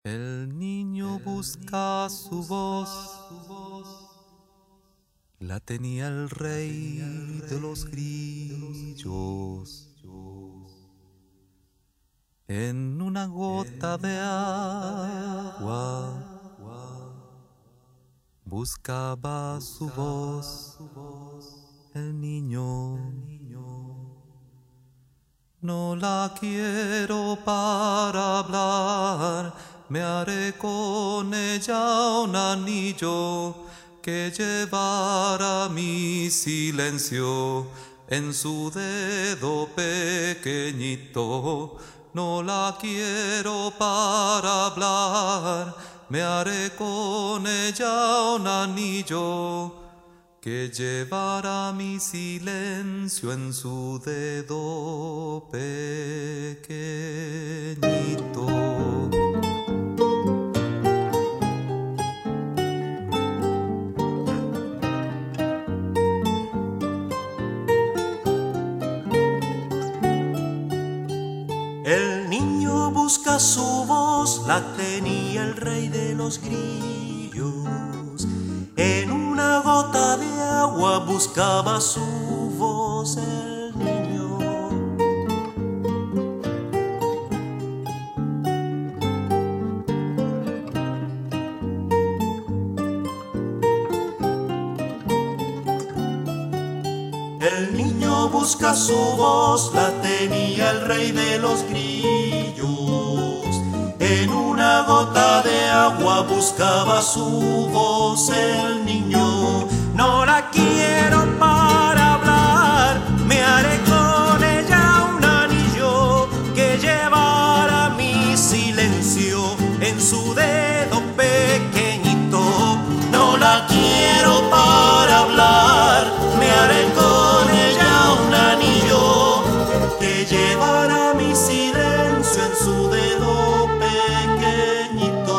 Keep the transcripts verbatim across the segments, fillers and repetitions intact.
El niño busca su voz, la tenía el rey de los grillos. En una gota de agua buscaba su voz el niño. No la quiero para hablar, me haré con ella un anillo que llevará mi silencio en su dedo pequeñito. No la quiero para hablar, me haré con ella un anillo que llevará mi silencio en su dedo pequeñito. El niño busca su voz, la tenía el rey de los grillos. En una gota de agua buscaba su voz el niño. El niño busca su voz, la tenía el rey de los grillos. En una gota de agua buscaba su voz el niño. No la quiero para hablar, me haré con ella un anillo que llevará mi silencio en su dedo pequeñito. No la quiero para hablar, me haré con ella un anillo que llevará mi silencio en su dedo pequeñito.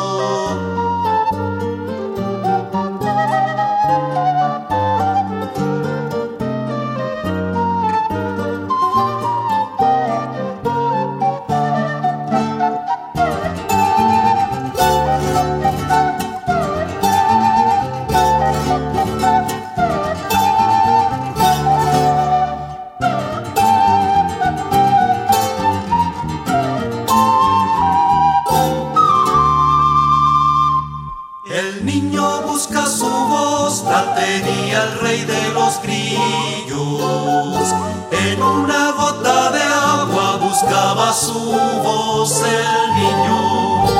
El niño busca su voz, la tenía el rey de los grillos. En una gota de agua buscaba su voz el niño.